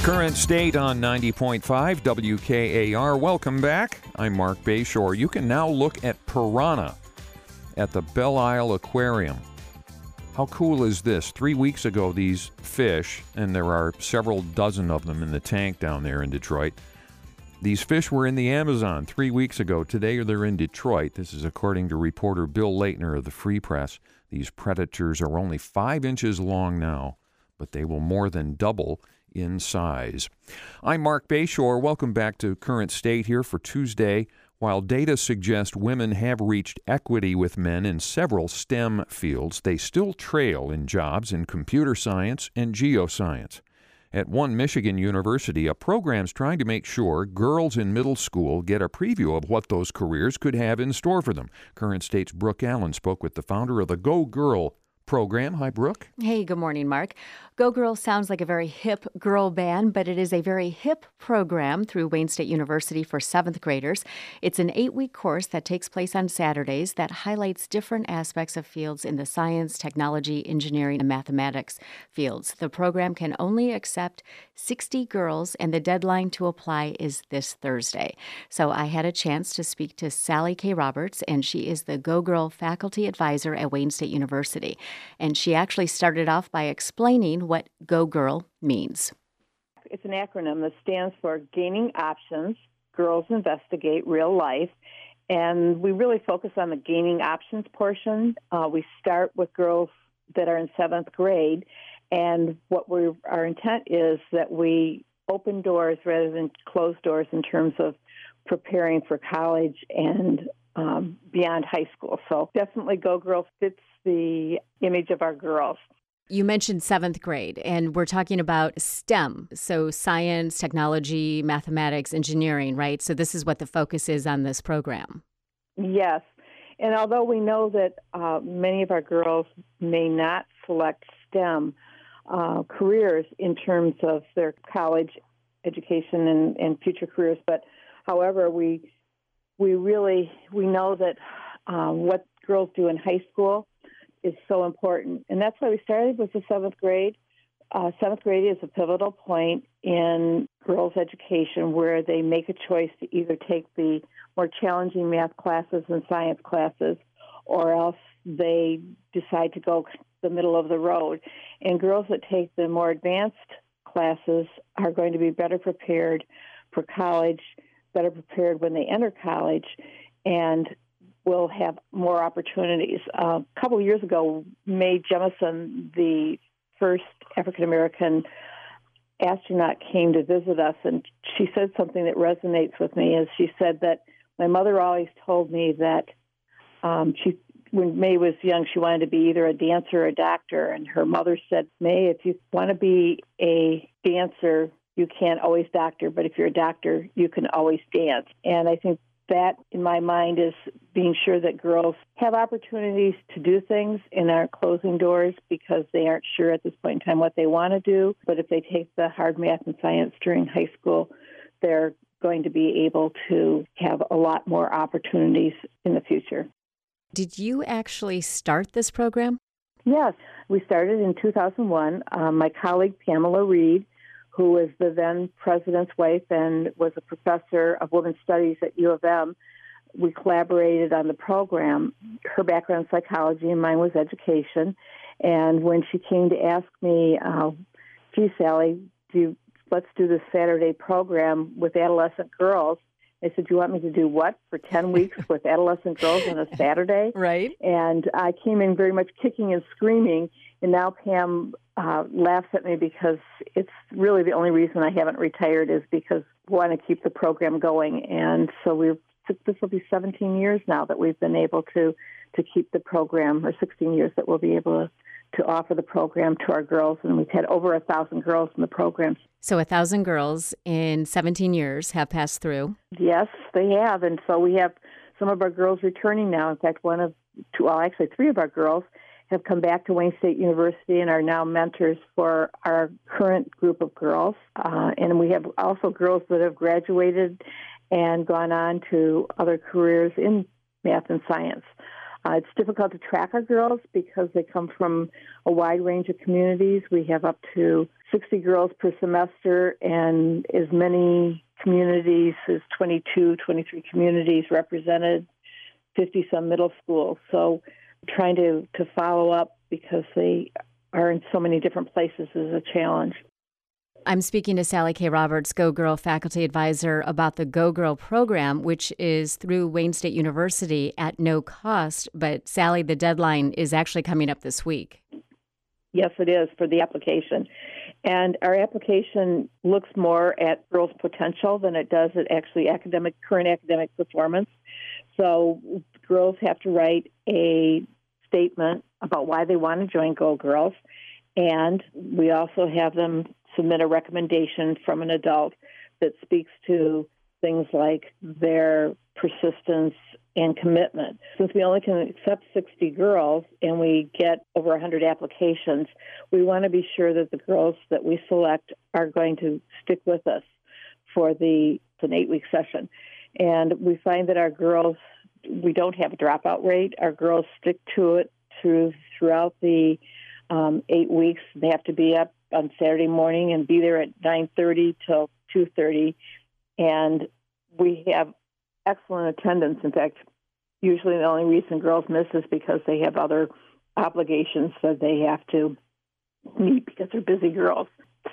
Current State on 90.5 WKAR. Welcome back. I'm Mark Bayshore. You can now look at piranha at the Belle Isle Aquarium. How cool is this? 3 weeks ago, these fish, and there are several dozen of them in the tank down there in Detroit. These fish were in the Amazon 3 weeks ago. Today, they're in Detroit. This is according to reporter Bill Leitner of the Free Press. These predators are only 5 inches long now, but they will more than double in size. I'm Mark Bayshore. Welcome back to Current State here for Tuesday. While data suggest women have reached equity with men in several STEM fields, they still trail in jobs in computer science and geoscience. At one Michigan university, a program's trying to make sure girls in middle school get a preview of what those careers could have in store for them. Current State's Brooke Allen spoke with the founder of the Go Girl program. Hi, Brooke. Hey, good morning, Mark. Go Girl sounds like a very hip girl band, but it is a very hip program through Wayne State University for 7th graders. It's an 8-week course that takes place on Saturdays that highlights different aspects of fields in the science, technology, engineering, and mathematics fields. The program can only accept 60 girls, and the deadline to apply is this Thursday. So I had a chance to speak to Sally K. Roberts, and she is the Go Girl faculty advisor at Wayne State University. And she actually started off by explaining what Go Girl means. It's an acronym that stands for Gaining Options, Girls Investigate Real Life. And we really focus on the gaining options portion. We start with girls that are in 7th grade. And our intent is that we open doors rather than close doors in terms of preparing for college and beyond high school. So definitely Go Girl fits the image of our girls. You mentioned 7th grade, and we're talking about STEM, so science, technology, mathematics, engineering, right? So this is what the focus is on this program. Yes. And although we know that many of our girls may not select STEM careers in terms of their college education and future careers, but however, we know that what girls do in high school is so important. And that's why we started with the 7th grade. 7th grade is a pivotal point in girls' education where they make a choice to either take the more challenging math classes and science classes, or else they decide to go the middle of the road. And girls that take the more advanced classes are going to be better prepared for college, better prepared when they enter college, and will have more opportunities. A couple of years ago, Mae Jemison, the first African-American astronaut, came to visit us, and she said something that resonates with me. Is she said that my mother always told me that when Mae was young, she wanted to be either a dancer or a doctor, and her mother said, Mae, if you want to be a dancer, you can't always doctor, but if you're a doctor, you can always dance. And I think that, in my mind, is being sure that girls have opportunities to do things and aren't closing doors because they aren't sure at this point in time what they want to do. But if they take the hard math and science during high school, they're going to be able to have a lot more opportunities in the future. Did you actually start this program? Yes, we started in 2001. My colleague Pamela Reed, who was the then president's wife and was a professor of women's studies at U of M. We collaborated on the program. Her background is psychology and mine was education. And when she came to ask me, gee, Sally, let's do this Saturday program with adolescent girls. I said, do you want me to do what for 10 weeks with adolescent girls on a Saturday? Right. And I came in very much kicking and screaming. And now Pam laughs at me because it's really the only reason I haven't retired is because we want to keep the program going. And so this will be 17 years now that we've been able to keep the program, or 16 years that we'll be able to offer the program to our girls. And we've had over 1,000 girls in the program. So 1,000 girls in 17 years have passed through. Yes, they have. And so we have some of our girls returning now. In fact, three of our girls have come back to Wayne State University and are now mentors for our current group of girls. And we have also girls that have graduated and gone on to other careers in math and science. It's difficult to track our girls because they come from a wide range of communities. We have up to 60 girls per semester and as many communities as 22, 23 communities represented, 50-some middle schools. So trying to follow up because they are in so many different places is a challenge. I'm speaking to Sally K. Roberts, Go Girl faculty advisor, about the Go Girl program, which is through Wayne State University at no cost. But Sally, the deadline is actually coming up this week. Yes, it is for the application. And our application looks more at girls' potential than it does at actually current academic performance. So girls have to write a statement about why they want to join Go Girls. And we also have them submit a recommendation from an adult that speaks to things like their persistence and commitment. Since we only can accept 60 girls and we get over 100 applications, we want to be sure that the girls that we select are going to stick with us for an 8-week session. And we find that our girls, we don't have a dropout rate. Our girls stick to it throughout the 8 weeks. They have to be up on Saturday morning and be there at 9:30 till 2:30. And we have excellent attendance. In fact, usually the only reason girls miss is because they have other obligations that they have to meet because they're busy girls.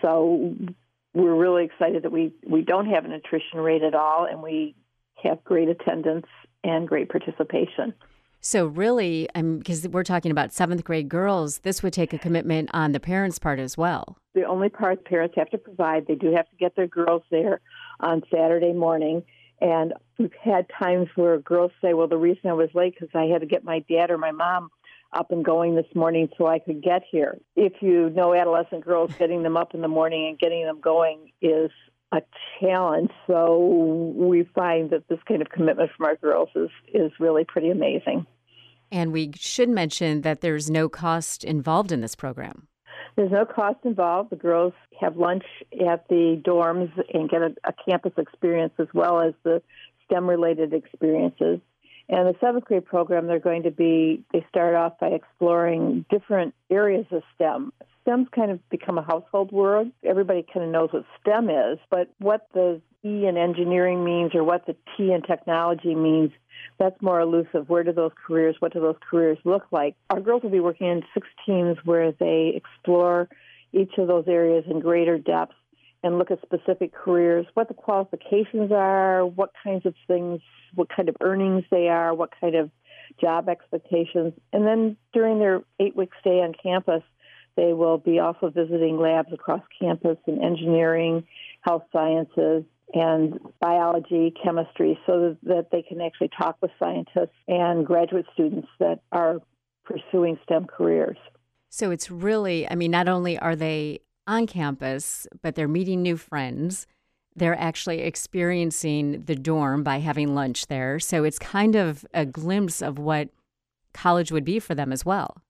So we're really excited that we don't have an attrition rate at all, and we have great attendance and great participation. So really, because we're talking about 7th grade girls, this would take a commitment on the parents' part as well. The only part parents have to provide, they do have to get their girls there on Saturday morning. And we've had times where girls say, well, the reason I was late because I had to get my dad or my mom up and going this morning so I could get here. If you know adolescent girls, getting them up in the morning and getting them going is a challenge. So we find that this kind of commitment from our girls is really pretty amazing. And we should mention that there's no cost involved in this program. There's no cost involved. The girls have lunch at the dorms and get a campus experience as well as the STEM-related experiences. And the 7th grade program, they start off by exploring different areas of STEM. STEM's kind of become a household word. Everybody kind of knows what STEM is, but what the E in engineering means or what the T in technology means, that's more elusive. What do those careers look like? Our girls will be working in 6 teams where they explore each of those areas in greater depth and look at specific careers, what the qualifications are, what kinds of things, what kind of earnings they are, what kind of job expectations. And then during their 8-week stay on campus, they will be also visiting labs across campus in engineering, health sciences, and biology, chemistry, so that they can actually talk with scientists and graduate students that are pursuing STEM careers. So it's really, not only are they on campus, but they're meeting new friends. They're actually experiencing the dorm by having lunch there. So it's kind of a glimpse of what college would be for them as well.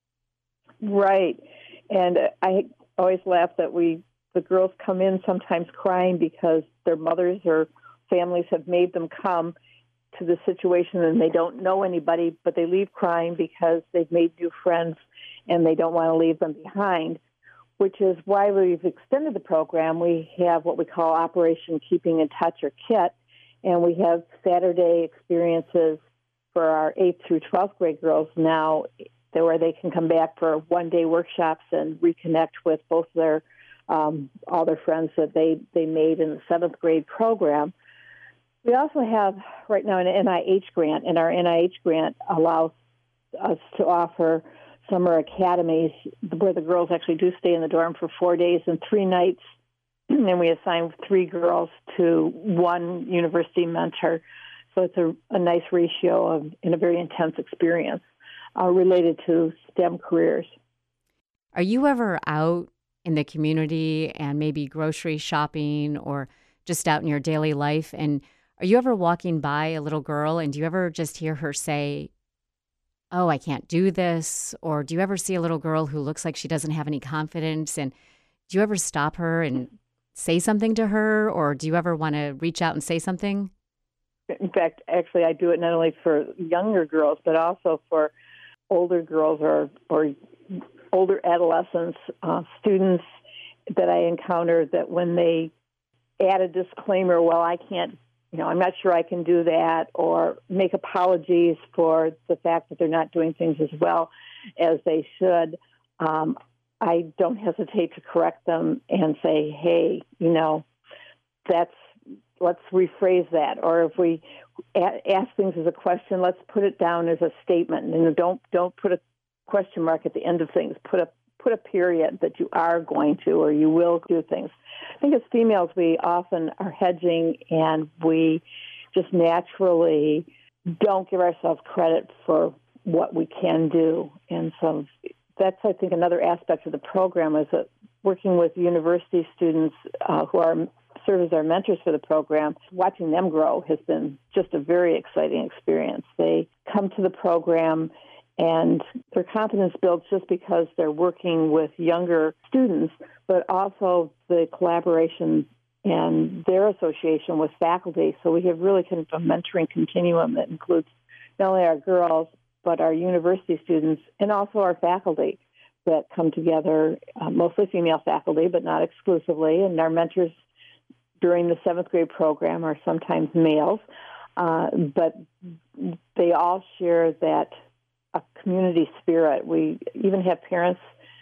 Right. And I always laugh that the girls come in sometimes crying because their mothers or families have made them come to the situation and they don't know anybody, but they leave crying because they've made new friends and they don't want to leave them behind, which is why we've extended the program. We have what we call Operation Keeping in Touch, or KIT, and we have Saturday experiences for our 8th through 12th grade girls now where they can come back for one-day workshops and reconnect with both their all their friends that they made in the 7th grade program. We also have right now an NIH grant, and our NIH grant allows us to offer summer academies where the girls actually do stay in the dorm for 4 days and 3 nights, and we assign 3 girls to 1 university mentor. So it's a nice ratio in a very intense experience related to STEM careers. Are you ever out in the community and maybe grocery shopping or just out in your daily life? And are you ever walking by a little girl and do you ever just hear her say, oh, I can't do this? Or do you ever see a little girl who looks like she doesn't have any confidence? And do you ever stop her and say something to her? Or do you ever want to reach out and say something? In fact, actually, I do it not only for younger girls, but also for older girls or older adolescents, students that I encounter that when they add a disclaimer, well, I can't, I'm not sure I can do that, or make apologies for the fact that they're not doing things as well as they should, I don't hesitate to correct them and say, hey, let's rephrase that. Or if we ask things as a question, let's put it down as a statement. And don't put a question mark at the end of things. Put a period that you are going to or you will do things. I think as females, we often are hedging and we just naturally don't give ourselves credit for what we can do. And so that's, I think, another aspect of the program is that working with university students who serve as our mentors for the program, watching them grow has been just a very exciting experience. They come to the program and their confidence builds just because they're working with younger students, but also the collaboration and their association with faculty. So we have really kind of a mentoring continuum that includes not only our girls, but our university students and also our faculty that come together, mostly female faculty, but not exclusively. And our mentors during the 7th grade program are sometimes males, but they all share that a community spirit. We even have parents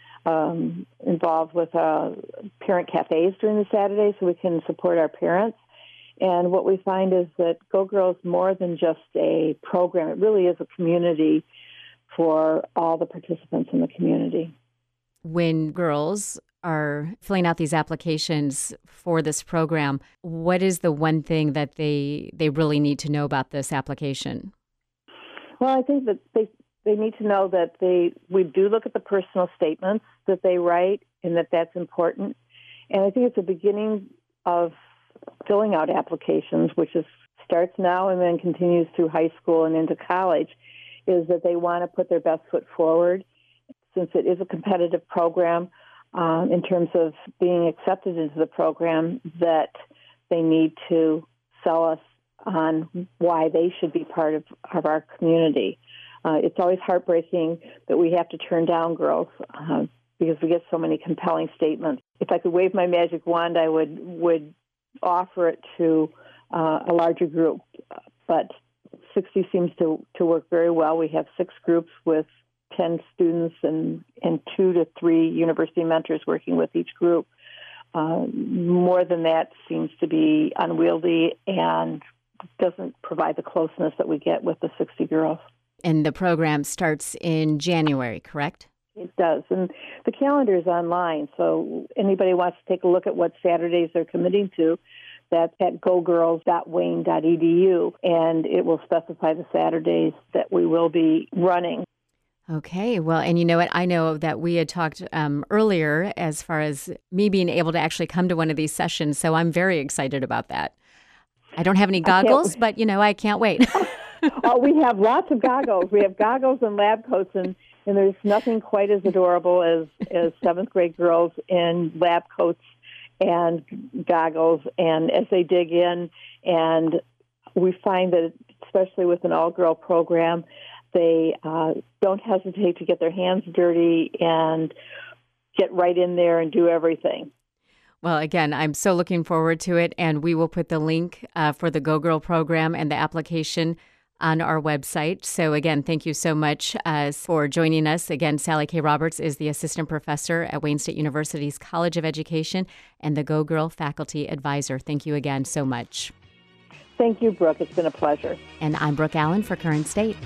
involved with parent cafes during the Saturdays so we can support our parents. And what we find is that Go Girls is more than just a program. It really is a community for all the participants in the community. When girls are filling out these applications for this program, what is the one thing that they really need to know about this application? Well, I think that they need to know that we do look at the personal statements that they write and that's important. And I think it's the beginning of filling out applications, which starts now and then continues through high school and into college, is that they want to put their best foot forward. Since it is a competitive program, in terms of being accepted into the program, that they need to sell us on why they should be part of our community. It's always heartbreaking that we have to turn down girls because we get so many compelling statements. If I could wave my magic wand, I would offer it to a larger group, but 60 seems to work very well. We have 6 groups with 10 students and 2 to 3 university mentors working with each group. More than that seems to be unwieldy and doesn't provide the closeness that we get with the 60 girls. And the program starts in January, correct? It does. And the calendar is online, so anybody wants to take a look at what Saturdays they're committing to, that's at gogirls.wayne.edu, and it will specify the Saturdays that we will be running. Okay. Well, and you know what? I know that we had talked earlier as far as me being able to actually come to one of these sessions, so I'm very excited about that. I don't have any goggles, but, I can't wait. Oh, we have lots of goggles. We have goggles and lab coats, and there's nothing quite as adorable as 7th grade girls in lab coats and goggles. And as they dig in, and we find that, especially with an all-girl program, they don't hesitate to get their hands dirty and get right in there and do everything. Well, again, I'm so looking forward to it, and we will put the link for the Go Girl program and the application on our website. So again, thank you so much for joining us. Again, Sally K. Roberts is the assistant professor at Wayne State University's College of Education and the Go Girl faculty advisor. Thank you again so much. Thank you, Brooke. It's been a pleasure. And I'm Brooke Allen for Current State.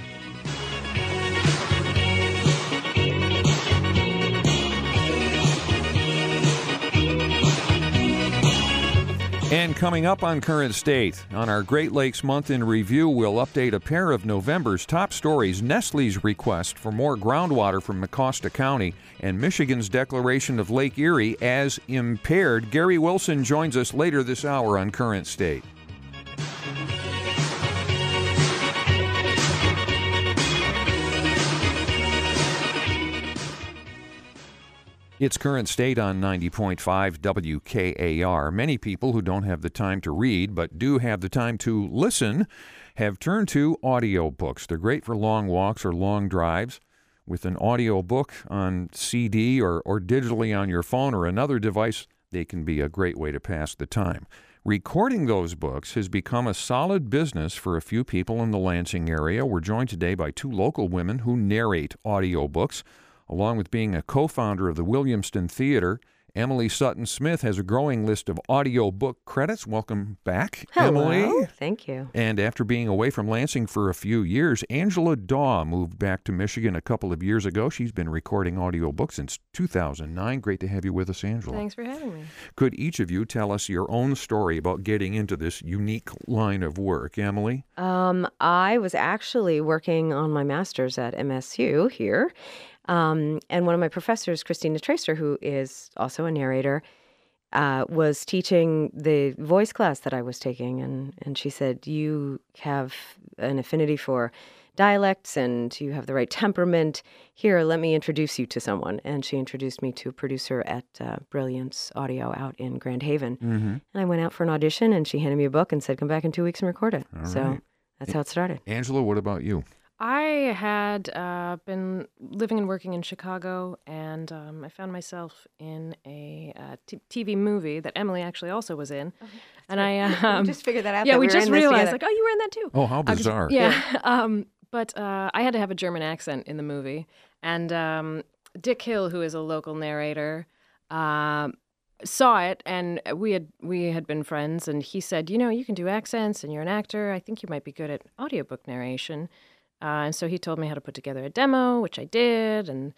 And coming up on Current State, on our Great Lakes Month in Review, we'll update a pair of November's top stories, Nestle's request for more groundwater from Mecosta County, and Michigan's declaration of Lake Erie as impaired. Gary Wilson joins us later this hour on Current State. It's Current State on 90.5 WKAR. Many people who don't have the time to read but do have the time to listen have turned to audiobooks. They're great for long walks or long drives. with an audio book on CD or digitally on your phone or another device, they can be a great way to pass the time. Recording those books has become a solid business for a few people in the Lansing area. We're joined today by two local women who narrate audiobooks. Along with being a co-founder of the Williamston Theater, Emily Sutton-Smith has a growing list of audiobook credits. Welcome back, Hello. Emily. Thank you. And after being away from Lansing for a few years, Angela Daw moved back to Michigan a couple of years ago. She's been recording audiobooks since 2009. Great to have you with us, Angela. Thanks for having me. Could each of you tell us your own story about getting into this unique line of work? Emily? I was actually working on my master's at MSU here. And one of my professors, Christina Tracer, who is also a narrator, was teaching the voice class that I was taking. And she said, you have an affinity for dialects and you have the right temperament. Here, let me introduce you to someone. And she introduced me to a producer at Brilliance Audio out in Grand Haven. Mm-hmm. And I went out for an audition and she handed me a book and said, come back in 2 weeks and record it. All So right. that's how it started. Angela, what about you? I had been living and working in Chicago, and I found myself in a TV movie that Emily actually also was in. And I We just figured that out. yeah, that we were just in this realized, together. like, oh, you were in that too. Oh, how bizarre. But I had to have a German accent in the movie, and Dick Hill, who is a local narrator, saw it, and we had been friends, and he said, you know, you can do accents, and you're an actor. I think you might be good at audiobook narration. And so he told me how to put together a demo, which I did, and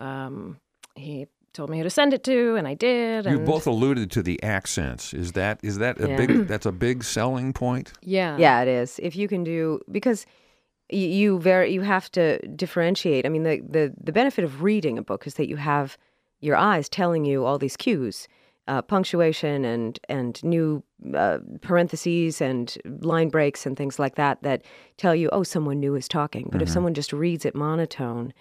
he told me who to send it to, and I did. You And both alluded to the accents. Is that a Yeah. big? That's a big selling point. yeah, Yeah, it is. If you can do, because you have to differentiate. I mean, the benefit of reading a book is that you have your eyes telling you all these cues, punctuation and new parentheses and line breaks and things like that that tell you, oh, someone new is talking. But if someone just reads it monotone,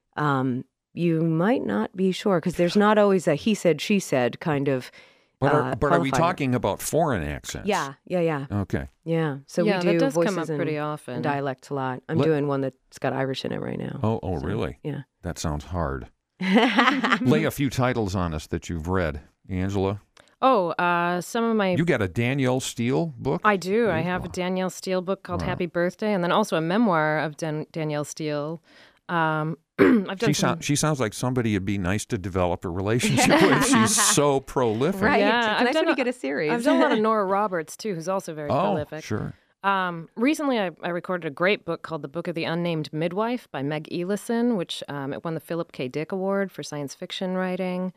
you might not be sure, because there's not always a he said, she said kind of But are we qualifier. talking about foreign accents? Yeah. Okay. Yeah. So yeah, we do that does voices come up and, pretty often. and dialects a lot. I'm Let- doing one that's got Irish in it right now. Oh, really? Yeah. That sounds hard. Lay a few titles on us that you've read, Angela. Oh, some of my You got a Danielle Steele book? I do. I have a Danielle Steele book called Happy Birthday, and then also a memoir of Danielle Steele. I've done She sounds like somebody it'd be nice to develop a relationship with. She's so prolific. Right. Yeah, It's I've nice done when you a- get a series. I've done a lot of Nora Roberts too, who's also very Oh, prolific. sure. Recently, I recorded a great book called The Book of the Unnamed Midwife by Meg Elison, which it won the Philip K. Dick Award for science fiction writing.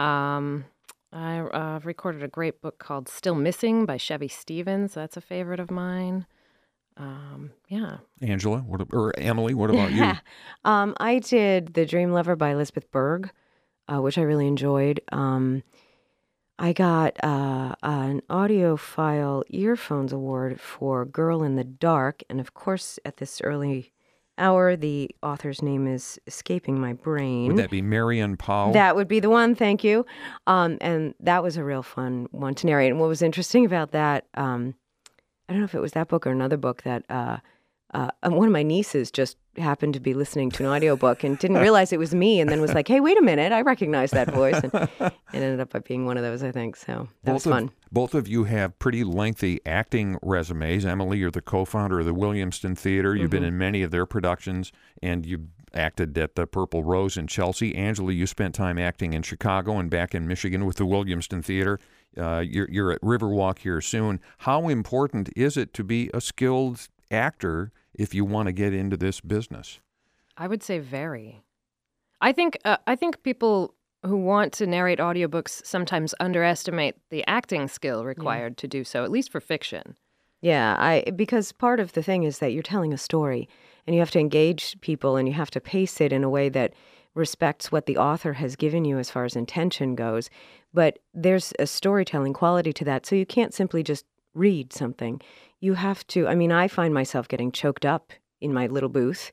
I've recorded a great book called Still Missing by Chevy Stevens. That's a favorite of mine. Yeah. Angela, or Emily, what about you? I did The Dream Lover by Elizabeth Berg, which I really enjoyed. I got an audiophile earphones award for Girl in the Dark. And of course, at this early hour, the author's name is escaping my brain. Would that be Marian Powell? That would be the one, thank you. And that was a real fun one to narrate. And what was interesting about that, I don't know if it was that book or another book that one of my nieces just happened to be listening to an audiobook and didn't realize it was me, and then was like, hey, wait a minute, I recognize that voice. And it ended up being one of those, I think. So that was fun. Both of you have pretty lengthy acting resumes. Emily, you're the co-founder of the Williamston Theater. You've been in many of their productions, and you acted at the Purple Rose in Chelsea. Angela, you spent time acting in Chicago and back in Michigan with the Williamston Theater. You're at Riverwalk here soon. How important is it to be a skilled actor if you want to get into this business? I would say very. I think people who want to narrate audiobooks sometimes underestimate the acting skill required to do so, at least for fiction. Yeah, because part of the thing is that you're telling a story, and you have to engage people, and you have to pace it in a way that respects what the author has given you as far as intention goes. But there's a storytelling quality to that, so you can't simply just read something. You have to, I mean, I find myself getting choked up in my little booth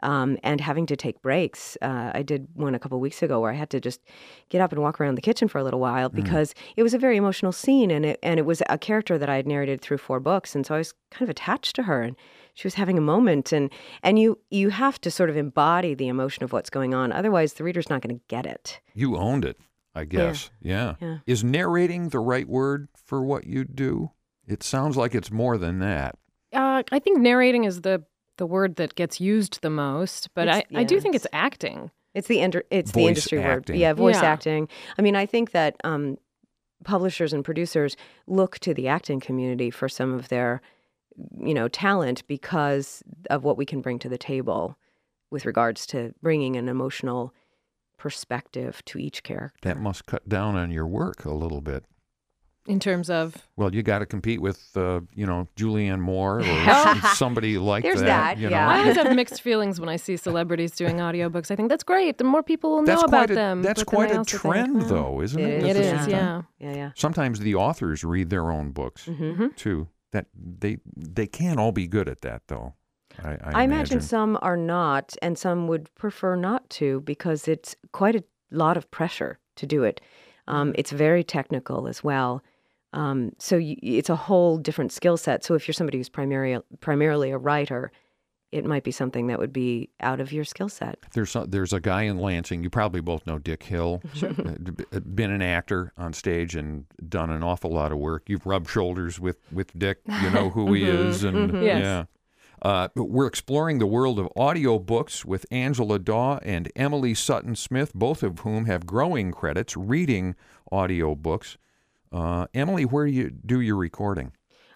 and having to take breaks. I did one a couple weeks ago where I had to just get up and walk around the kitchen for a little while because it was a very emotional scene, and it was a character that I had narrated through 4 books, and so I was kind of attached to her, and she was having a moment, and you have to sort of embody the emotion of what's going on, otherwise the reader's not going to get it. You owned it, I guess. Yeah. Is narrating the right word for what you do? It sounds like it's more than that. I think narrating is the word that gets used the most, but I do think it's acting. It's the Voice industry acting. word. Yeah, voice Yeah. acting. I mean, I think that publishers and producers look to the acting community for some of their, talent because of what we can bring to the table with regards to bringing an emotional perspective to each character. That must cut down on your work a little bit. In terms of, Well, you got to compete with, Julianne Moore or somebody like There's that. that, you yeah. know? I always have mixed feelings when I see celebrities doing audiobooks. I think that's great. The more people will know That's about quite a, them. That's but then I quite a also think, trend, well, though, isn't it? It It At the is, same time? yeah. Yeah. Sometimes the authors read their own books too. That they can't all be good at that, though. I imagine some are not, and some would prefer not to because it's quite a lot of pressure to do it. It's very technical as well. So it's a whole different skill set. So if you're somebody who's primarily a writer, it might be something that would be out of your skill set. There's a guy in Lansing. You probably both know Dick Hill. Been an actor on stage and done an awful lot of work. You've rubbed shoulders with Dick. You know who he is, and Yes. we're exploring the world of audiobooks with Angela Daw and Emily Sutton Smith, both of whom have growing credits reading audiobooks. Emily, where do you do your recording?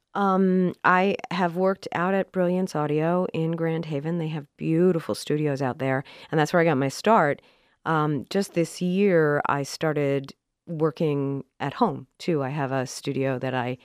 I have worked out at Brilliance Audio in Grand Haven. They have beautiful studios out there, and that's where I got my start. Just this year, I started working at home, too. I have a studio that I,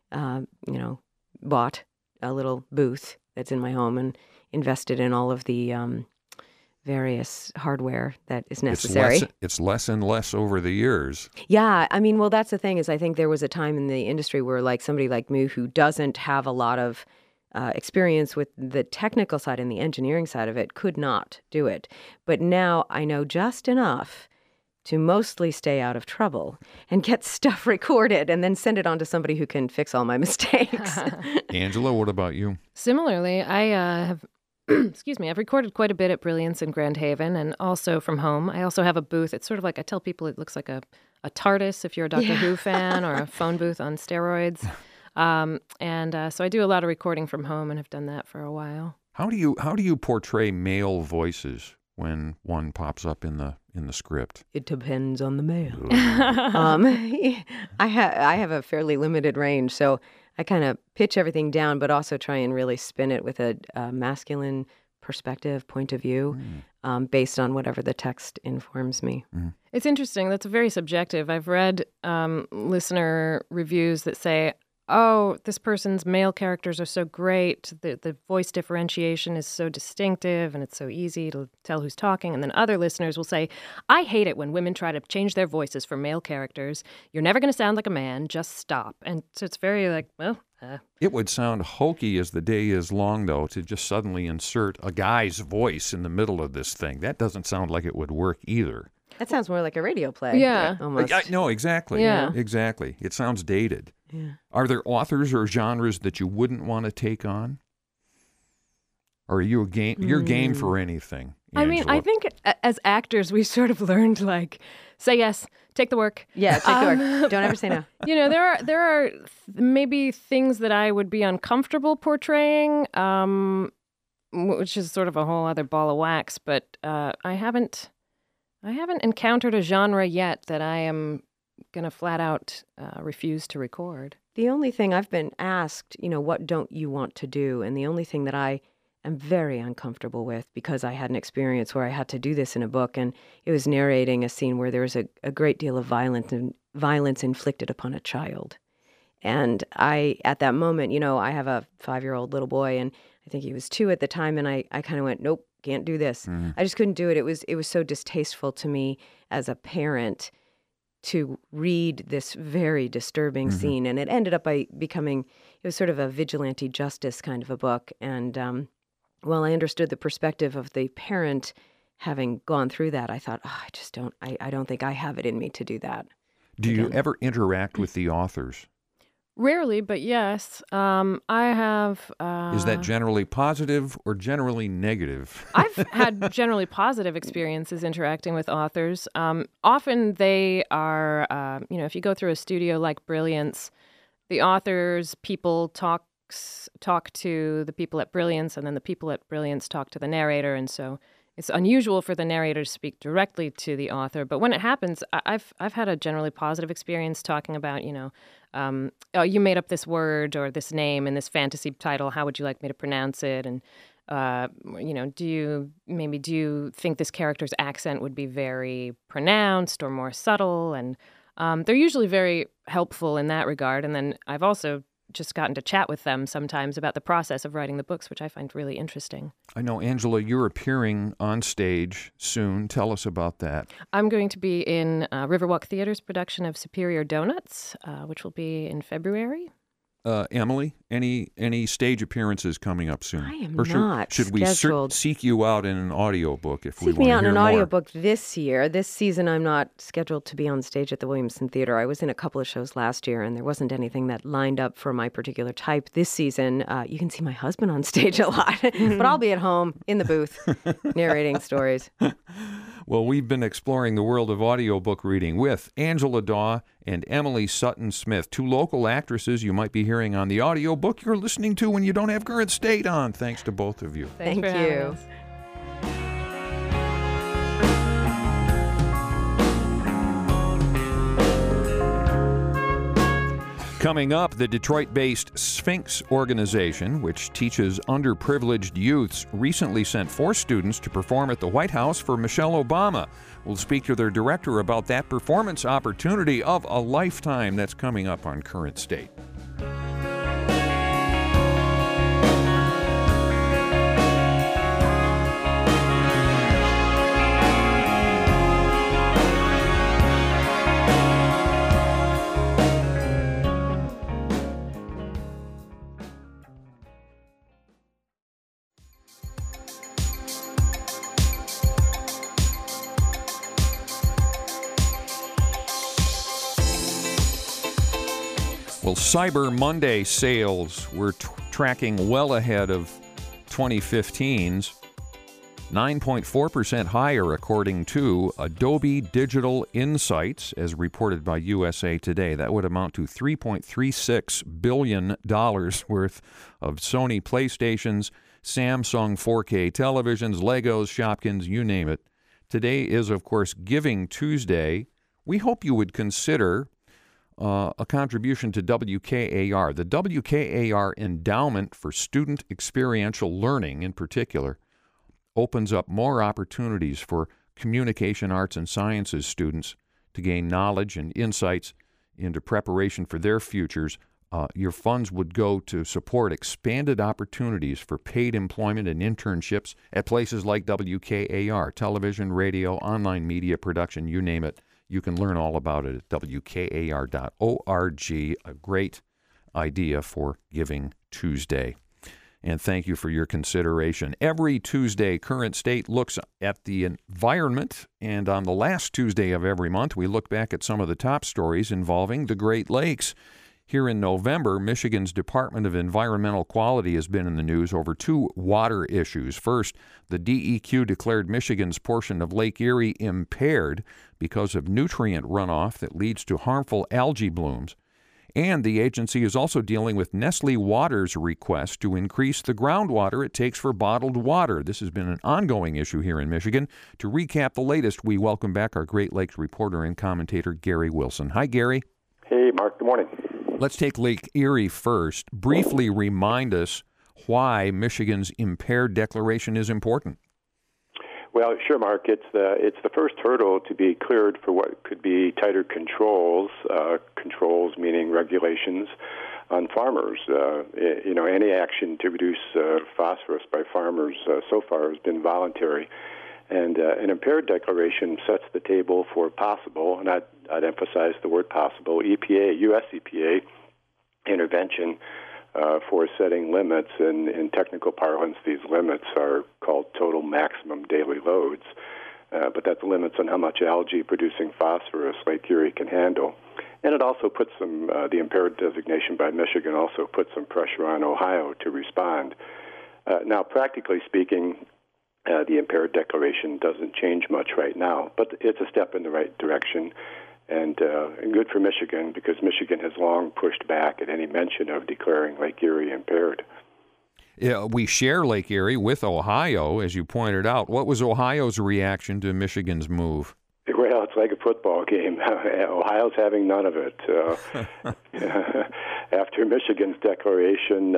bought, a little booth that's in my home, and invested in all of the various hardware that is necessary. It's less and less over the years. Yeah, I mean, well, that's the thing is I think there was a time in the industry where like somebody like me who doesn't have a lot of experience with the technical side and the engineering side of it could not do it. But now I know just enough to mostly stay out of trouble and get stuff recorded and then send it on to somebody who can fix all my mistakes. Angela, what about you? Similarly, I have, excuse me, I've recorded quite a bit at Brilliance in Grand Haven and also from home. I also have a booth. It's sort of like, I tell people it looks like a TARDIS if you're a Doctor Who fan, or a phone booth on steroids. So I do a lot of recording from home and have done that for a while. How do you portray male voices when one pops up in the script? It depends on the male. I have a fairly limited range, so I kind of pitch everything down, but also try and really spin it with a masculine perspective, point of view, based on whatever the text informs me. It's interesting. That's very subjective. I've read listener reviews that say, oh, this person's male characters are so great. The voice differentiation is so distinctive and it's so easy to tell who's talking. And then other listeners will say, I hate it when women try to change their voices for male characters. You're never going to sound like a man. Just stop. And so it's very like, well... It would sound hokey as the day is long, though, to just suddenly insert a guy's voice in the middle of this thing. That doesn't sound like it would work either. That sounds more like a radio play. Yeah. Almost. No, exactly. Yeah. Exactly. It sounds dated. Yeah. Are there authors or genres that you wouldn't want to take on? Or are you you're game for anything? I mean, Angela? I think as actors, we've sort of learned, like, say yes, take the work. Yeah, take the work. Don't ever say no. You know, there are maybe things that I would be uncomfortable portraying, which is sort of a whole other ball of wax. But I haven't encountered a genre yet that I am going to flat out refuse to record. The only thing I've been asked, what don't you want to do? And the only thing that I am very uncomfortable with, because I had an experience where I had to do this in a book, and it was narrating a scene where there was a great deal of violence inflicted upon a child. And at that moment, I have a 5-year-old little boy, and I think he was 2 at the time, and I kind of went, nope, can't do this. I just couldn't do it. It was so distasteful to me as a parent to read this very disturbing scene. And it ended up by becoming, it was sort of a vigilante justice kind of a book. And while I understood the perspective of the parent having gone through that, I thought, I don't think I have it in me to do that. Do you again. ever interact with the authors? Rarely, but yes. I have. Is that generally positive or generally negative? I've had generally positive experiences interacting with authors. Often they are, if you go through a studio like Brilliance, the authors, people talk to the people at Brilliance, and then the people at Brilliance talk to the narrator, and so it's unusual for the narrator to speak directly to the author. But when it happens, I've had a generally positive experience talking about, you made up this word or this name in this fantasy title. How would you like me to pronounce it? And do you think this character's accent would be very pronounced or more subtle? And they're usually very helpful in that regard. And then I've also just gotten to chat with them sometimes about the process of writing the books, which I find really interesting. I know, Angela, you're appearing on stage soon. Tell us about that. I'm going to be in Riverwalk Theater's production of Superior Donuts, which will be in February. Emily, any stage appearances coming up soon? I am or not should we scheduled. Seek you out in an audiobook if we want Seek to me hear out in an more? audiobook this year. This season, I'm not scheduled to be on stage at the Williamson Theater. I was in a couple of shows last year, and there wasn't anything that lined up for my particular type. This season, you can see my husband on stage a lot, but I'll be at home in the booth narrating stories. Well, we've been exploring the world of audiobook reading with Angela Daw and Emily Sutton Smith, two local actresses you might be hearing on the audiobook you're listening to when you don't have Current State on. Thanks to both of you. Thanks for Thank having you. us. Coming up, the Detroit-based Sphinx organization, which teaches underprivileged youths, recently sent 4 students to perform at the White House for Michelle Obama. We'll speak to their director about that performance opportunity of a lifetime that's coming up on Current State. Well, Cyber Monday sales were tracking well ahead of 2015's, 9.4% higher according to Adobe Digital Insights, as reported by USA Today. That would amount to $3.36 billion worth of Sony PlayStations, Samsung 4K televisions, Legos, Shopkins, you name it. Today is, of course, Giving Tuesday. We hope you would consider a contribution to WKAR. The WKAR Endowment for Student Experiential Learning, in particular, opens up more opportunities for communication arts and sciences students to gain knowledge and insights into preparation for their futures. Your funds would go to support expanded opportunities for paid employment and internships at places like WKAR, television, radio, online media production, you name it. You can learn all about it at WKAR.org. A great idea for Giving Tuesday. And thank you for your consideration. Every Tuesday, Current State looks at the environment, and on the last Tuesday of every month, we look back at some of the top stories involving the Great Lakes. Here in November, Michigan's Department of Environmental Quality has been in the news over 2 water issues. First, the DEQ declared Michigan's portion of Lake Erie impaired because of nutrient runoff that leads to harmful algae blooms. And the agency is also dealing with Nestle Waters' request to increase the groundwater it takes for bottled water. This has been an ongoing issue here in Michigan. To recap the latest, we welcome back our Great Lakes reporter and commentator, Gary Wilson. Hi, Gary. Hey, Mark. Good morning. Let's take Lake Erie first. Briefly remind us why Michigan's impaired declaration is important. Well, sure, Mark. It's the first hurdle to be cleared for what could be tighter controls. Controls meaning regulations on farmers. Any action to reduce phosphorus by farmers so far has been voluntary, and an impaired declaration sets the table for possible, and I'd emphasize the word possible, U.S. EPA intervention for setting limits. And in technical parlance, these limits are called total maximum daily loads. But that's limits on how much algae-producing phosphorus Lake Erie can handle. And it also puts the impaired designation by Michigan also puts some pressure on Ohio to respond. Now, practically speaking, the impaired declaration doesn't change much right now, but it's a step in the right direction, and good for Michigan, because Michigan has long pushed back at any mention of declaring Lake Erie impaired. Yeah, we share Lake Erie with Ohio, as you pointed out. What was Ohio's reaction to Michigan's move? Well, it's like a football game. Ohio's having none of it. After Michigan's declaration,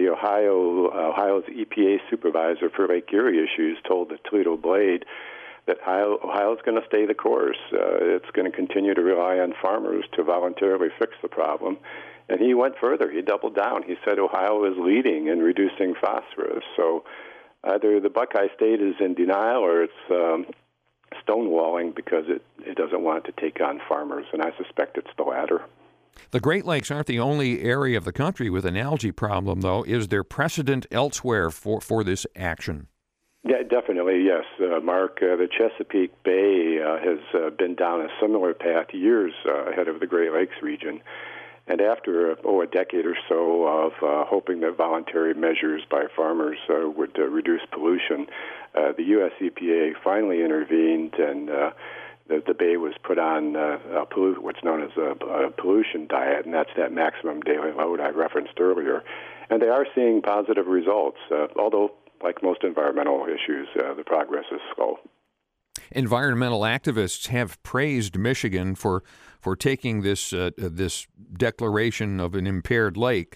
Ohio's EPA supervisor for Lake Erie issues told the Toledo Blade that Ohio's going to stay the course. It's going to continue to rely on farmers to voluntarily fix the problem. And he went further. He doubled down. He said Ohio is leading in reducing phosphorus. So either the Buckeye State is in denial or it's stonewalling because it doesn't want to take on farmers, and I suspect it's the latter. The Great Lakes aren't the only area of the country with an algae problem, though. Is there precedent elsewhere for this action? Yeah, definitely, yes. Mark, the Chesapeake Bay has been down a similar path years ahead of the Great Lakes region. And after a decade or so of hoping that voluntary measures by farmers would reduce pollution, the U.S. EPA finally intervened, and the bay was put on what's known as a pollution diet, and that's that maximum daily load I referenced earlier. And they are seeing positive results, although, like most environmental issues, the progress is slow. Environmental activists have praised Michigan for taking this declaration of an impaired lake.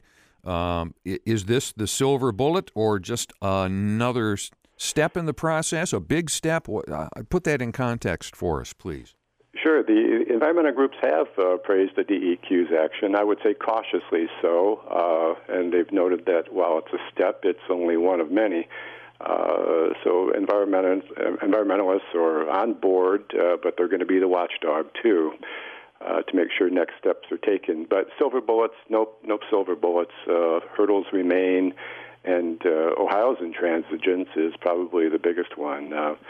Is this the silver bullet or just another step in the process, a big step? Put that in context for us, please. Sure. The environmental groups have praised the DEQ's action, I would say cautiously so, and they've noted that while it's a step, it's only one of many. So environmentalists are on board, but they're going to be the watchdog, too, to make sure next steps are taken. But silver bullets, nope silver bullets. Hurdles remain, and Ohio's intransigence is probably the biggest one.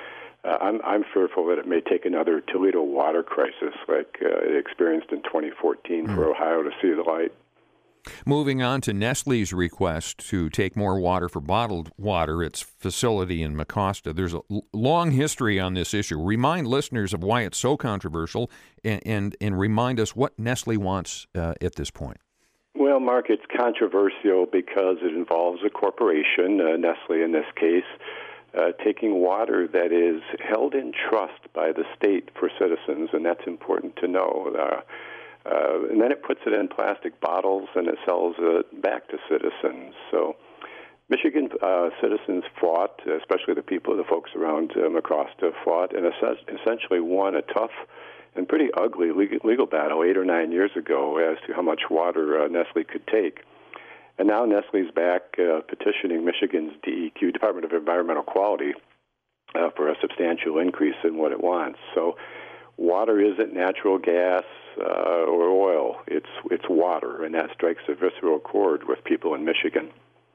I'm fearful that it may take another Toledo water crisis like it experienced in 2014 for Ohio to see the light. Moving on to Nestle's request to take more water for bottled water, its facility in Mecosta. There's a long history on this issue. Remind listeners of why it's so controversial and remind us what Nestle wants at this point. Well, Mark, it's controversial because it involves a corporation, Nestle in this case, taking water that is held in trust by the state for citizens, and that's important to know. And then it puts it in plastic bottles and it sells it back to citizens. So Michigan citizens fought, especially the folks around Mecosta fought, and essentially won a tough and pretty ugly legal battle 8 or 9 years ago as to how much water Nestle could take. And now Nestle's back petitioning Michigan's DEQ, Department of Environmental Quality, for a substantial increase in what it wants. So water isn't natural gas or oil. It's water, and that strikes a visceral chord with people in Michigan.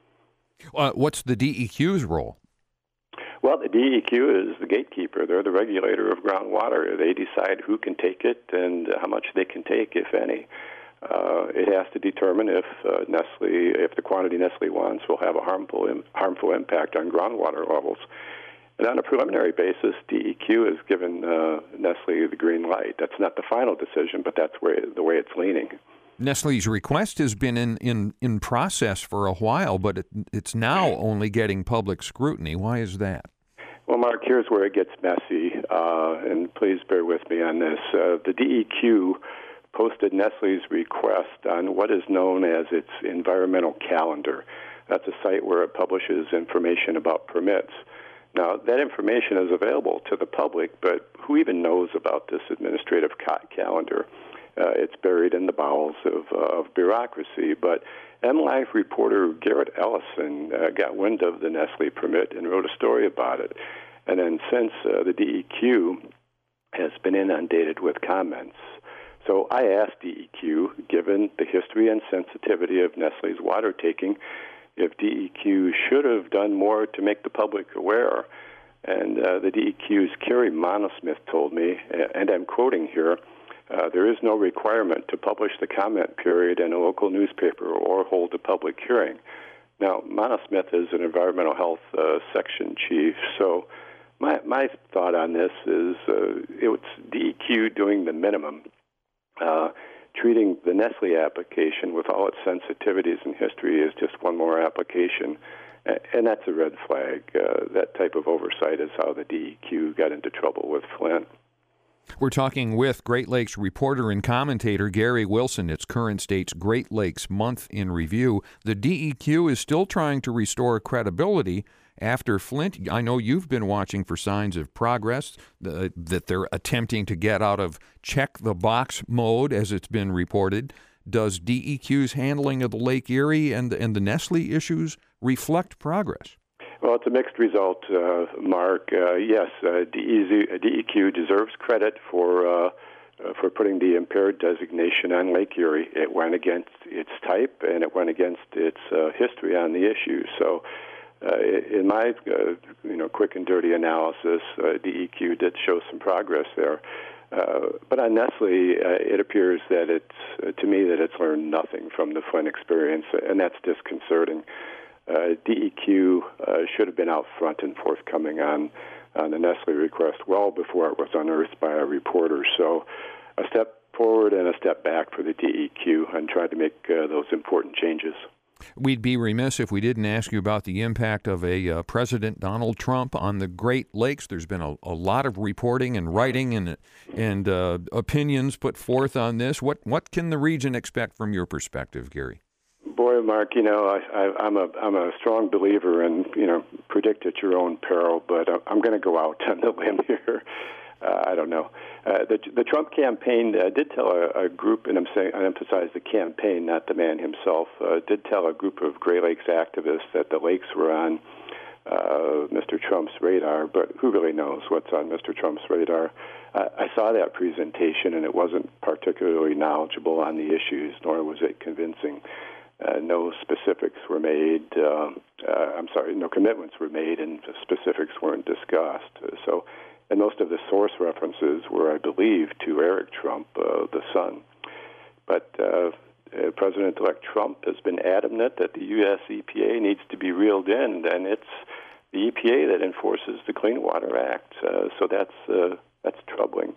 What's the DEQ's role? Well, the DEQ is the gatekeeper. They're the regulator of groundwater. They decide who can take it and how much they can take, if any. It has to determine if the quantity Nestle wants will have a harmful impact on groundwater levels. And on a preliminary basis, DEQ has given Nestle the green light. That's not the final decision, but that's the way it's leaning. Nestle's request has been in process for a while, but it's now only getting public scrutiny. Why is that? Well, Mark, here's where it gets messy, and please bear with me on this. The DEQ posted Nestle's request on what is known as its environmental calendar. That's a site where it publishes information about permits. Now, that information is available to the public, but who even knows about this administrative calendar? It's buried in the bowels of bureaucracy. But MLive reporter Garrett Ellison got wind of the Nestle permit and wrote a story about it. And then since the DEQ has been inundated with comments So I asked DEQ, given the history and sensitivity of Nestle's water taking, if DEQ should have done more to make the public aware. And the DEQ's Carrie Monosmith told me, and I'm quoting here, there is no requirement to publish the comment period in a local newspaper or hold a public hearing. Now, Monosmith is an environmental health section chief, so my thought on this is it's DEQ doing the minimum, treating the Nestle application with all its sensitivities and history as just one more application, and that's a red flag. That type of oversight is how the DEQ got into trouble with Flint. We're talking with Great Lakes reporter and commentator Gary Wilson. It's Current State's Great Lakes Month in Review. The DEQ is still trying to restore credibility after Flint. I know you've been watching for signs of progress, that they're attempting to get out of check-the-box mode, as it's been reported. Does DEQ's handling of the Lake Erie and the Nestle issues reflect progress? Well, it's a mixed result, Mark. Yes, DEQ deserves credit for putting the impaired designation on Lake Erie. It went against its type, and it went against its history on the issue. So, in my quick and dirty analysis, DEQ did show some progress there. But on Nestle, it appears that to me that it's learned nothing from the Flint experience, and that's disconcerting. DEQ should have been out front and forthcoming on the Nestle request well before it was unearthed by a reporter. So a step forward and a step back for the DEQ and tried to make those important changes. We'd be remiss if we didn't ask you about the impact of President Donald Trump on the Great Lakes. There's been a lot of reporting and writing and opinions put forth on this. What can the region expect from your perspective, Gary? Boy, Mark, I'm a strong believer in predict at your own peril, but I'm going to go out on the limb here. I don't know. The Trump campaign did tell a group, and I emphasize the campaign, not the man himself, did tell a group of Great Lakes activists that the lakes were on Mr. Trump's radar, but who really knows what's on Mr. Trump's radar? I saw that presentation, and it wasn't particularly knowledgeable on the issues, nor was it convincing. No specifics were made. No commitments were made, and the specifics weren't discussed. And most of the source references were, I believe, to Eric Trump, the son. But President-elect Trump has been adamant that the U.S. EPA needs to be reeled in, and it's the EPA that enforces the Clean Water Act. So that's troubling.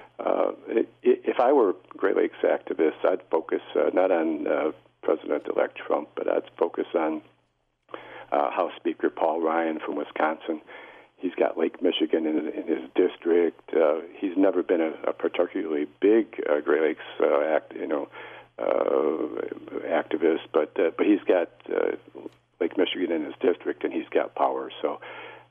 If I were Great Lakes activist, I'd focus not on President-elect Trump, but I'd focus on House Speaker Paul Ryan from Wisconsin. He's got Lake Michigan in his district. He's never been a particularly big Great Lakes activist, but he's got Lake Michigan in his district, and he's got power. So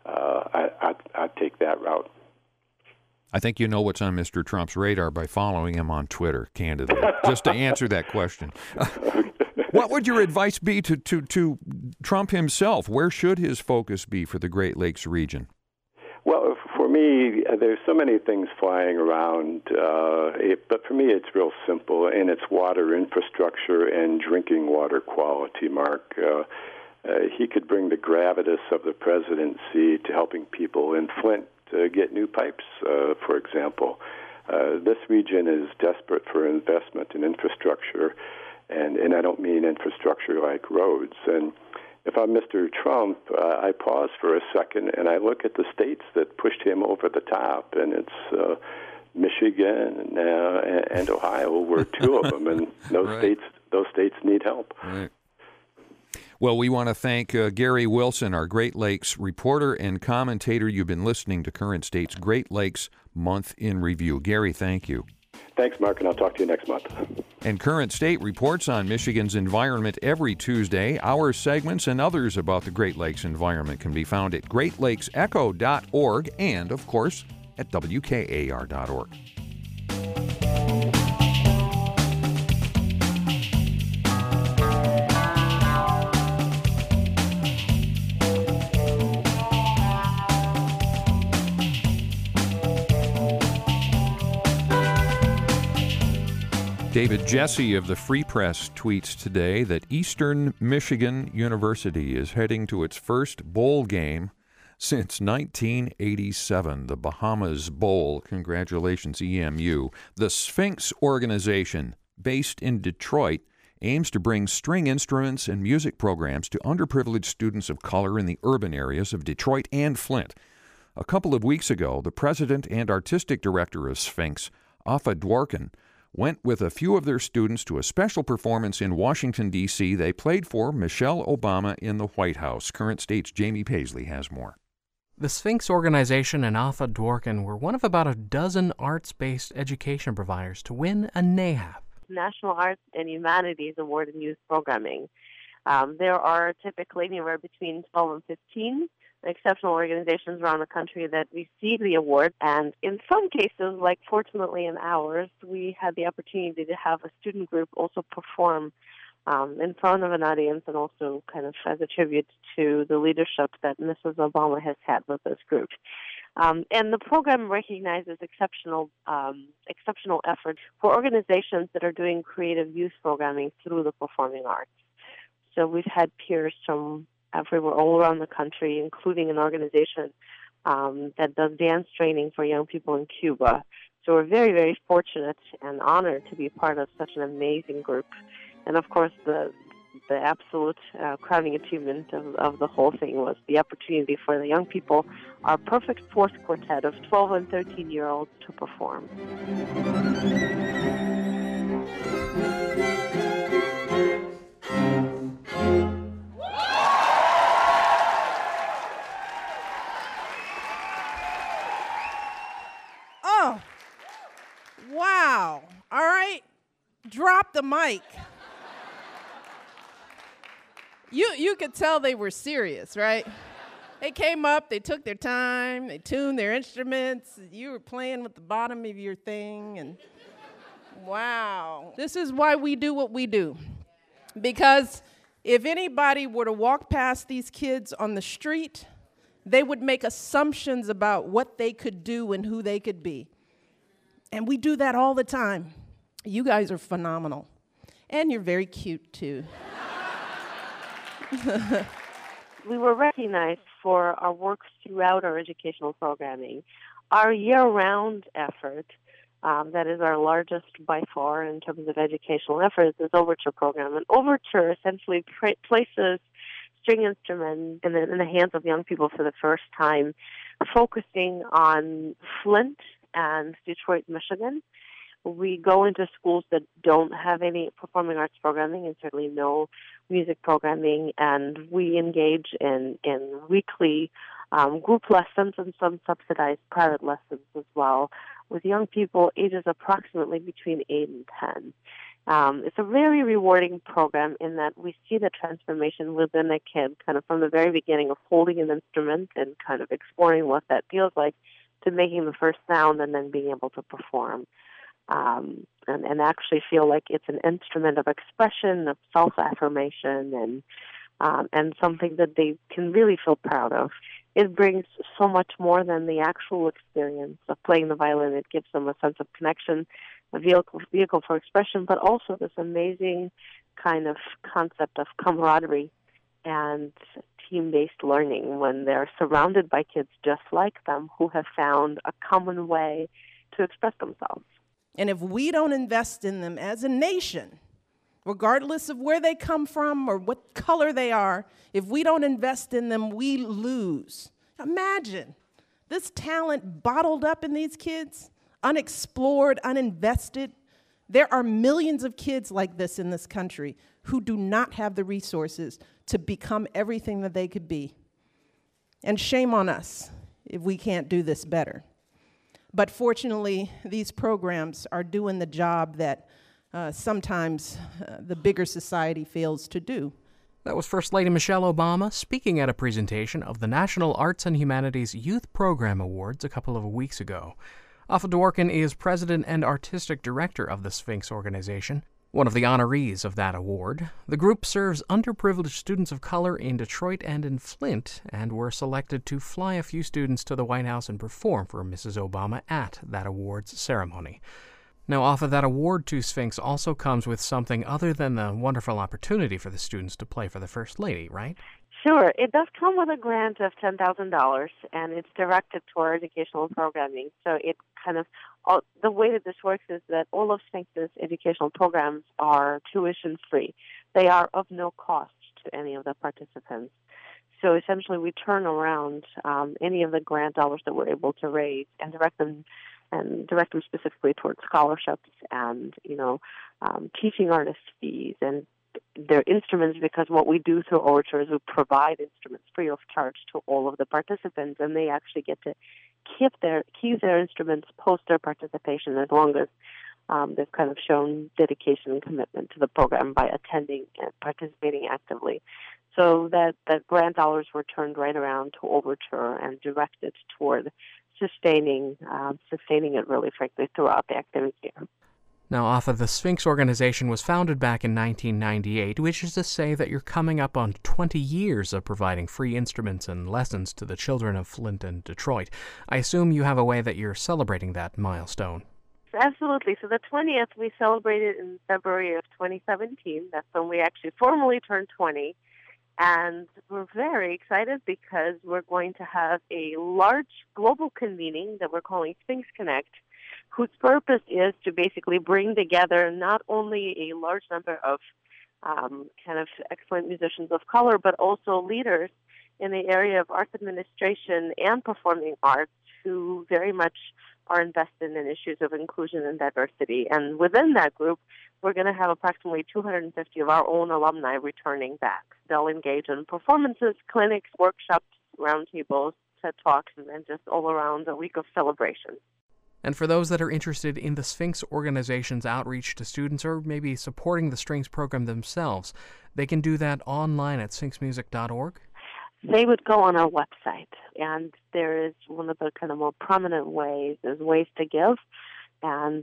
I'd take that route. I think you know what's on Mr. Trump's radar by following him on Twitter, candidly, just to answer that question. What would your advice be to Trump himself? Where should his focus be for the Great Lakes region? Well, for me, there's so many things flying around, but for me it's real simple, and it's water infrastructure and drinking water quality, Mark. He could bring the gravitas of the presidency to helping people in Flint get new pipes, for example. This region is desperate for investment in infrastructure, and I don't mean infrastructure like roads. And if I'm Mr. Trump, I pause for a second and I look at the states that pushed him over the top, and it's Michigan and Ohio were two of them, and those states need help. Right. Well, we want to thank Gary Wilson, our Great Lakes reporter and commentator. You've been listening to Current State's Great Lakes Month in Review. Gary, thank you. Thanks, Mark, and I'll talk to you next month. And Current State reports on Michigan's environment every Tuesday. Our segments and others about the Great Lakes environment can be found at greatlakesecho.org and, of course, at WKAR.org. David Jesse of the Free Press tweets today that Eastern Michigan University is heading to its first bowl game since 1987, the Bahamas Bowl. Congratulations, EMU. The Sphinx organization, based in Detroit, aims to bring string instruments and music programs to underprivileged students of color in the urban areas of Detroit and Flint. A couple of weeks ago, the president and artistic director of Sphinx, Afa Dworkin, went with a few of their students to a special performance in Washington, D.C. They played for Michelle Obama in the White House. Current State's Jamie Paisley has more. The Sphinx organization and Afa Dworkin were one of about a dozen arts-based education providers to win a NAHAP, National Arts and Humanities Award in Youth Programming. There are typically anywhere between 12 and 15 exceptional organizations around the country that receive the award. And in some cases, like fortunately in ours, we had the opportunity to have a student group also perform in front of an audience, and also kind of as a tribute to the leadership that Mrs. Obama has had with this group. And the program recognizes exceptional effort for organizations that are doing creative youth programming through the performing arts. So we've had peers from everywhere, all around the country, including an organization that does dance training for young people in Cuba. So we're very, very fortunate and honored to be part of such an amazing group. And of course, the absolute crowning achievement of the whole thing was the opportunity for the young people, our perfect fourth quartet of 12 and 13-year-olds, to perform. Oh, wow. All right, drop the mic. You could tell they were serious, right? They came up, they took their time, they tuned their instruments. You were playing with the bottom of your thing, and wow. This is why we do what we do. Because if anybody were to walk past these kids on the street, they would make assumptions about what they could do and who they could be. And we do that all the time. You guys are phenomenal. And you're very cute, too. We were recognized for our work throughout our educational programming. Our year-round effort, that is our largest by far in terms of educational efforts, is Overture program. And Overture essentially places string instruments in the hands of young people for the first time, focusing on Flint and Detroit, Michigan. We go into schools that don't have any performing arts programming and certainly no music programming, and we engage in weekly group lessons and some subsidized private lessons as well with young people ages approximately between 8 and 10. It's a very rewarding program in that we see the transformation within a kid kind of from the very beginning of holding an instrument and kind of exploring what that feels like to making the first sound and then being able to perform. And actually feel like it's an instrument of expression, of self-affirmation, and something that they can really feel proud of. It brings so much more than the actual experience of playing the violin. It gives them a sense of connection, a vehicle for expression, but also this amazing kind of concept of camaraderie and team-based learning when they're surrounded by kids just like them who have found a common way to express themselves. And if we don't invest in them as a nation, regardless of where they come from or what color they are, if we don't invest in them, we lose. Imagine this talent bottled up in these kids, unexplored, uninvested. There are millions of kids like this in this country who do not have the resources to become everything that they could be. And shame on us if we can't do this better. But fortunately, these programs are doing the job that sometimes the bigger society fails to do. That was First Lady Michelle Obama speaking at a presentation of the National Arts and Humanities Youth Program Awards a couple of weeks ago. Afa Dworkin is president and artistic director of the Sphinx organization, one of the honorees of that award. The group serves underprivileged students of color in Detroit and in Flint, and were selected to fly a few students to the White House and perform for Mrs. Obama at that awards ceremony. Now, off of that award to Sphinx also comes with something other than the wonderful opportunity for the students to play for the First Lady, right? Sure. It does come with a grant of $10,000, and it's directed toward educational programming. So it kind of, the way that this works is that all of Sphinx's educational programs are tuition-free. They are of no cost to any of the participants. So essentially, we turn around any of the grant dollars that we're able to raise and direct them specifically towards scholarships and, teaching artist fees and their instruments, because what we do through Overture is we provide instruments free of charge to all of the participants, and they actually get to keep their instruments post their participation as long as they've kind of shown dedication and commitment to the program by attending and participating actively. So that grant dollars were turned right around to Overture and directed toward sustaining it really, frankly, throughout the academic year. Now, AFA, the Sphinx organization was founded back in 1998, which is to say that you're coming up on 20 years of providing free instruments and lessons to the children of Flint and Detroit. I assume you have a way that you're celebrating that milestone. Absolutely. So the 20th we celebrated in February of 2017. That's when we actually formally turned 20. And we're very excited because we're going to have a large global convening that we're calling Sphinx Connect, whose purpose is to basically bring together not only a large number of kind of excellent musicians of color, but also leaders in the area of arts administration and performing arts who very much are invested in issues of inclusion and diversity. And within that group, we're going to have approximately 250 of our own alumni returning back. They'll engage in performances, clinics, workshops, roundtables, TED Talks, and just all around a week of celebration. And for those that are interested in the Sphinx organization's outreach to students or maybe supporting the Strings program themselves, they can do that online at sphinxmusic.org? They would go on our website, and there is one of the kind of more prominent ways is Ways to Give, and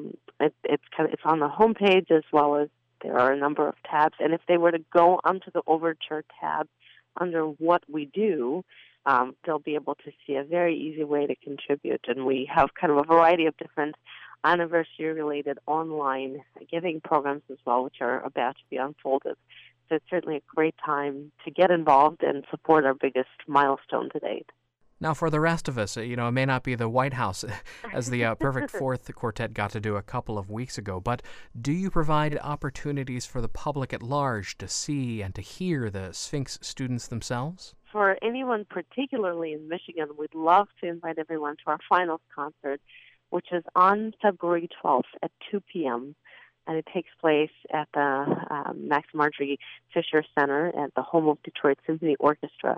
it's on the homepage as well as there are a number of tabs. And if they were to go onto the Overture tab under What We Do, they'll be able to see a very easy way to contribute. And we have kind of a variety of different anniversary-related online giving programs as well, which are about to be unfolded. So it's certainly a great time to get involved and support our biggest milestone to date. Now, for the rest of us, it may not be the White House, as the Perfect Fourth Quartet got to do a couple of weeks ago, but do you provide opportunities for the public at large to see and to hear the Sphinx students themselves? For anyone particularly in Michigan, we'd love to invite everyone to our finals concert, which is on February 12th at 2 p.m., and it takes place at the Max Marjorie Fisher Center at the home of Detroit Symphony Orchestra,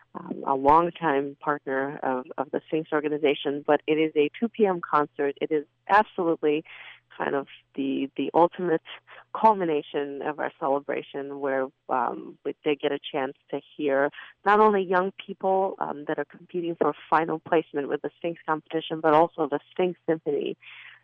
a longtime partner of the Sphinx organization. But it is a 2 p.m. concert. It is absolutely kind of the ultimate culmination of our celebration, where they get a chance to hear not only young people that are competing for final placement with the Sphinx competition, but also the Sphinx Symphony,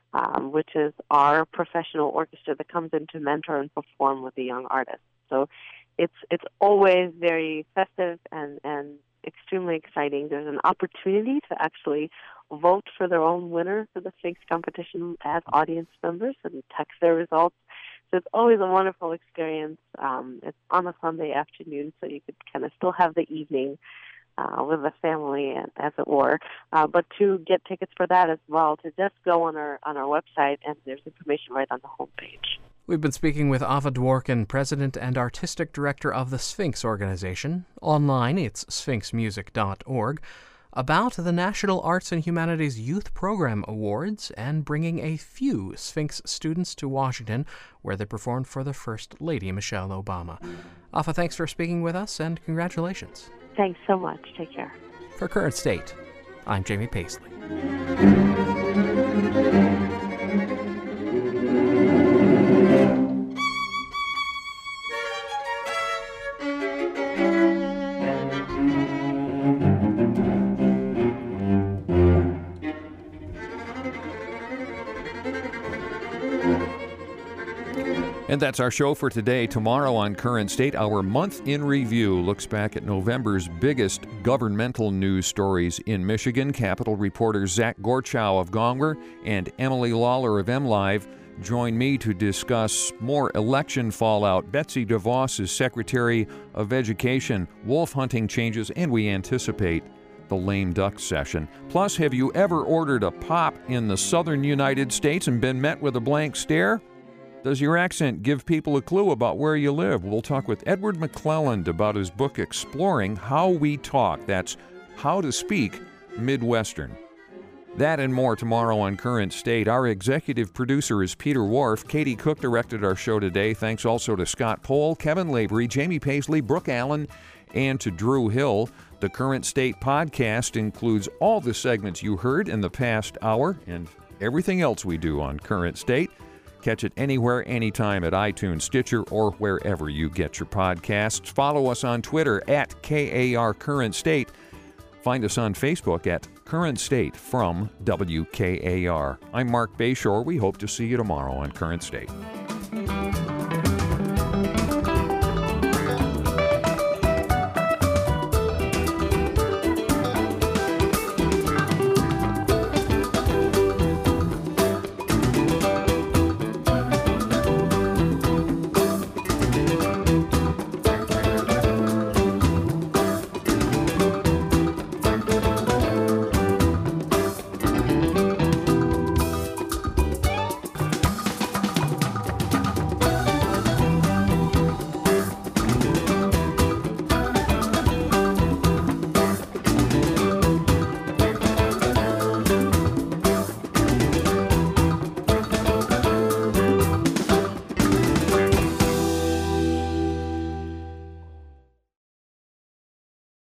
which is our professional orchestra that comes in to mentor and perform with the young artists. So it's always very festive and extremely exciting. There's an opportunity to actually vote for their own winner for the Sphinx competition as audience members and text their results. So it's always a wonderful experience. It's on a Sunday afternoon, so you could kind of still have the evening with the family, as it were. But to get tickets for that as well, to just go on our website, and there's information right on the homepage. We've been speaking with Ava Dworkin, President and Artistic Director of the Sphinx organization. Online, it's sphinxmusic.org, about the National Arts and Humanities Youth Program Awards and bringing a few Sphinx students to Washington, where they performed for the First Lady, Michelle Obama. Ava, thanks for speaking with us, and congratulations. Thanks so much. Take care. For Current State, I'm Jamie Paisley. And that's our show for today. Tomorrow on Current State, our month in review looks back at November's biggest governmental news stories in Michigan. Capitol reporters Zach Gorchow of Gongwer and Emily Lawler of MLive join me to discuss more election fallout, Betsy DeVos is Secretary of Education, wolf hunting changes, and we anticipate the lame duck session. Plus, have you ever ordered a pop in the southern United States and been met with a blank stare? Does your accent give people a clue about where you live? We'll talk with Edward McClelland about his book Exploring How We Talk. That's How to Speak Midwestern. That and more tomorrow on Current State. Our executive producer is Peter Wharf. Katie Cook directed our show today. Thanks also to Scott Pohl, Kevin Lavery, Jamie Paisley, Brooke Allen, and to Drew Hill. The Current State podcast includes all the segments you heard in the past hour and everything else we do on Current State. Catch it anywhere, anytime at iTunes, Stitcher, or wherever you get your podcasts. Follow us on Twitter at KAR Current State. Find us on Facebook at Current State from WKAR. I'm Mark Bayshore. We hope to see you tomorrow on Current State.